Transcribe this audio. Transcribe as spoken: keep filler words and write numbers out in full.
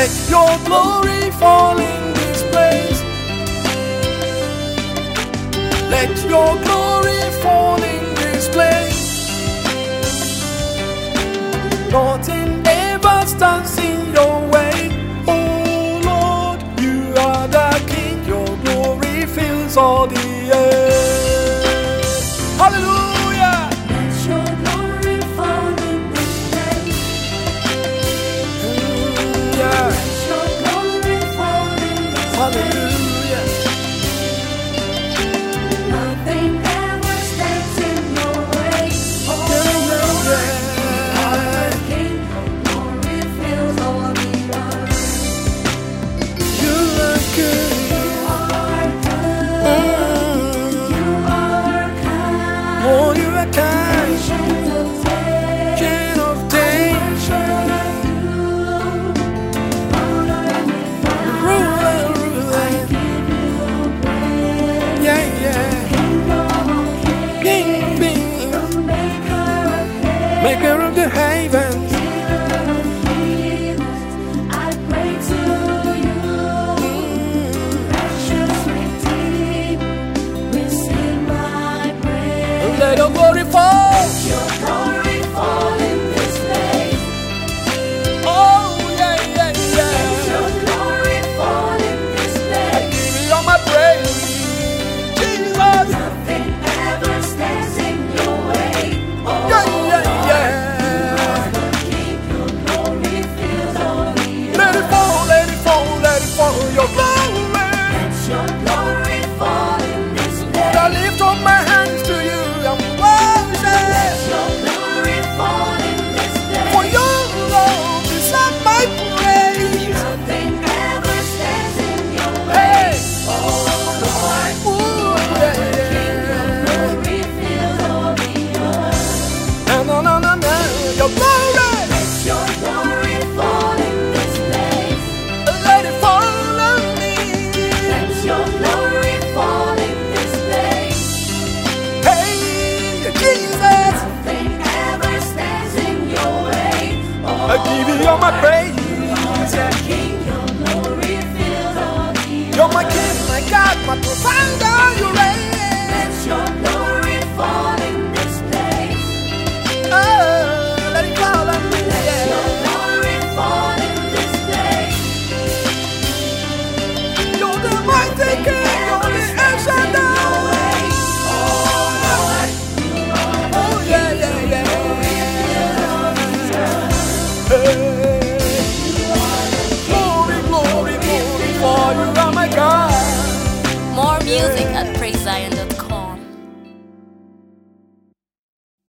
Let your glory fall in this place. Let your glory fall in this place. Nothing ever stands in your way. Oh Lord, you are the King. Your glory fills all the earth. Hallelujah. Let your glory fall in this place. Yeah. Let your glory fall in this Hallelujah. place. Nothing ever stands in your way. Oh Yeah, Lord, yeah, our King, your glory fills all the earth. yeah. You are good. You are good. Mm. You are kind. Oh, you are kind. Ancient of days. King of days. Ruler, ruler. Yeah, yeah. King, King. Maker of the heavens. Let your glory fall. Oh, yeah, yeah, yeah. I give you all my praise. Jesus. Yeah, yeah, yeah. Let it fall, let it fall, let it fall. Your glory. Lord, I lift up my hands to you. I'm worship. For your love is not my praise. Hey. Ooh, yeah, yeah. No, no, no, no. Your glory. Let it fall on me. Hey, Jesus. I give you all my praise. You're my King, my God, my provider. You reign. Oh, let it fall on me. Yeah. You're the mighty King. You're the El Shaddai. Oh, yeah, yeah, yeah. Hey. Glory, glory, glory, for you are my God. More music at